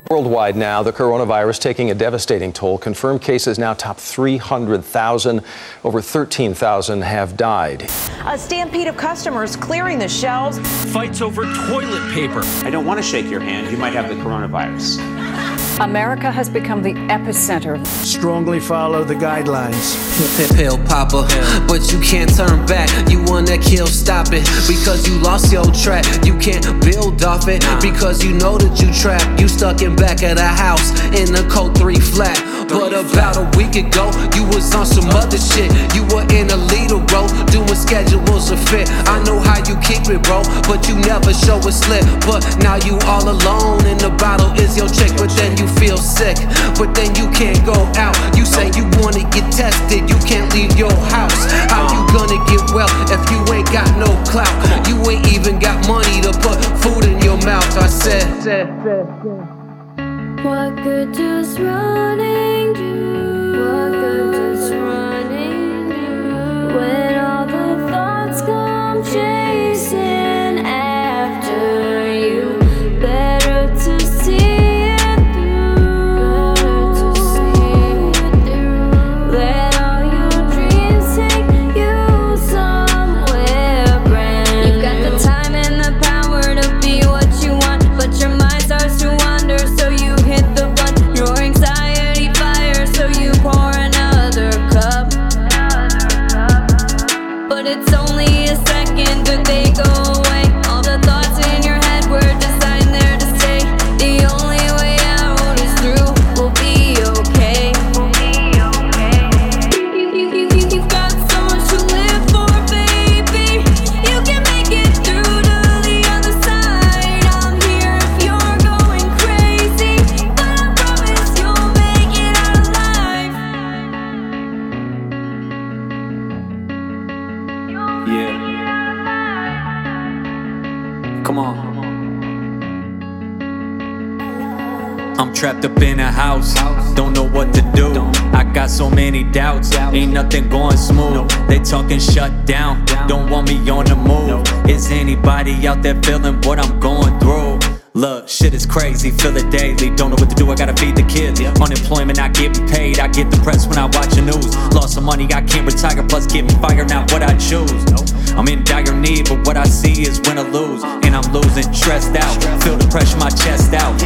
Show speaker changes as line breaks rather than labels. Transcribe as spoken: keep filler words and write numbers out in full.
Worldwide now, the coronavirus taking a devastating toll. Confirmed cases now top three hundred thousand. Over thirteen thousand have died.
A stampede of customers clearing the shelves.
Fights over toilet paper.
I don't want to shake your hand. You might have the coronavirus.
America has become the epicenter.
Strongly follow the guidelines.
Pill popper, but you can't turn back. You wanna kill, stop it, because you lost your track. You can't build off it, because you know that you trapped. You stuck in back of the house in the cold three flat. But about a week ago, you was on some other shit. You were in a leader role, doing schedules of fit. I know how you keep it, bro, but you never show a slip. But now you all alone, and the bottle is your chick. But then you feel sick, but then you can't go out. You say you wanna get tested, you can't leave your house. How you gonna get well if you ain't got no clout? You ain't even got money to put food in your mouth. I said,
what good does running do? What good does running do? When all the thoughts come chasing after you, better to see it through. Better to see it through. Let all your dreams take you somewhere brand. You've got the time and the power to be what you want, but your mind starts to wander, so you hit the button. Your anxiety fires, so you pour another cup. But it's only a second that they go away. All the thoughts in your head were designed there to stay. The only way out is through. We'll be okay. We'll be okay. You, you, you, you, you've got so much to live for, baby. You can make it through to the other side. I'm here if you're going crazy, but I promise you'll make it out alive.
Yeah. Come on. I'm trapped up in a house, don't know what to do. I got so many doubts, ain't nothing going smooth. They talking shut down, don't want me on the move. Is anybody out there feeling what I'm going through? Look, shit is crazy, feel it daily. Don't know what to do, I gotta feed the kids. Unemployment, not getting paid, I get depressed when I watch the news. Lost some money, I can't retire, plus getting fired, not what I choose. I'm in dire need, but what I see is win or lose. And I'm losing, stressed out, feel the pressure, my chest out.